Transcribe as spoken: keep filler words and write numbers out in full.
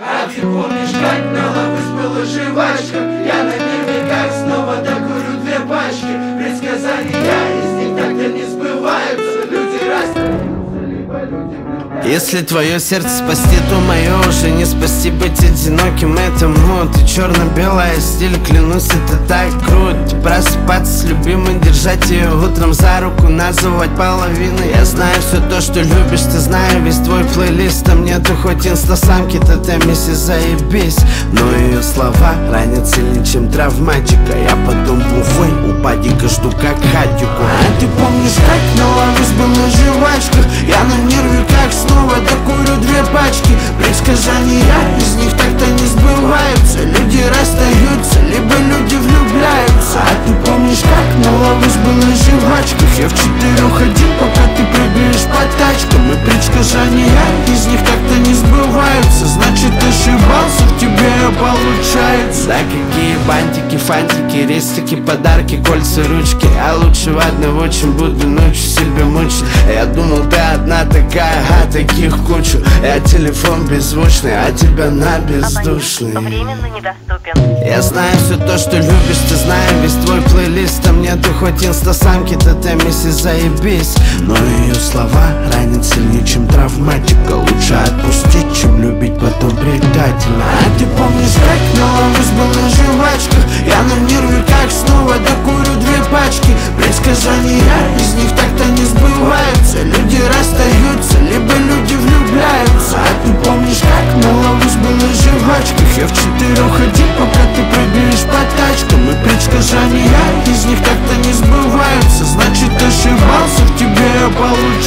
А ты помнишь, как на лавусь была жвачка? Я на нерве, как снова докурю две пачки. Предсказания из них так-то не сбываются. Люди расстаются, либо люди влюбляются. Если твое сердце спасти, то мое уже не спасти. Быть одиноким — это мод. И черно-белая стиль, клянусь, это так круто. Просыпаться с любимой, держать ее утром за руку, называть половиной. Я знаю все то, что любишь, ты знаю весь твой плейлист. Там нету хоть инстасамки, то ты миссис, заебись. Но ее слова ранят сильнее, чем травматика. Я потом бухой у падика жду как хатику. А ты помнишь, как на лавусь была жвачка? Я на нерве, как снова докурю две пачки. Предсказания из них так-то не сбываются. Люди расстаются, либо люди влюбляются. А ты помнишь, как на лавусь была жвачка? Я в четырех один, пока ты прыгаешь по тачкам. И предсказания из них так-то не сбываются. Значит, ошибался, в тебе получается. Да какие бантики, фантики, рестики, подарки, кольца, ручки. А лучше в одного, чем буду ночью себя мучить. Я думал, ты одна такая, а таких кучу. Я телефон беззвучный, а тебя на бездушный. Временно недоступен. Я знаю все то, что любишь, ты знаю весь твой плейлист. Там нету хоть инстасамки, то ты миссис, заебись. Но ее слова ранят сильнее, чем травматика. Лучше отпустить, чем любить потом предательно. А ты помнишь, как на лавусь была жвачка? Я на нерве, как снова докурю две пачки. Предсказания из них так-то не сбываются. Люди расстаются, либо люди влюбляются. А ты помнишь, как на лавусь была жвачка? Я в четырех один, пока ты прыгаешь по тачкам. И предсказания из них так-то не сбываются. Значит, ошибался, в тебе я получил.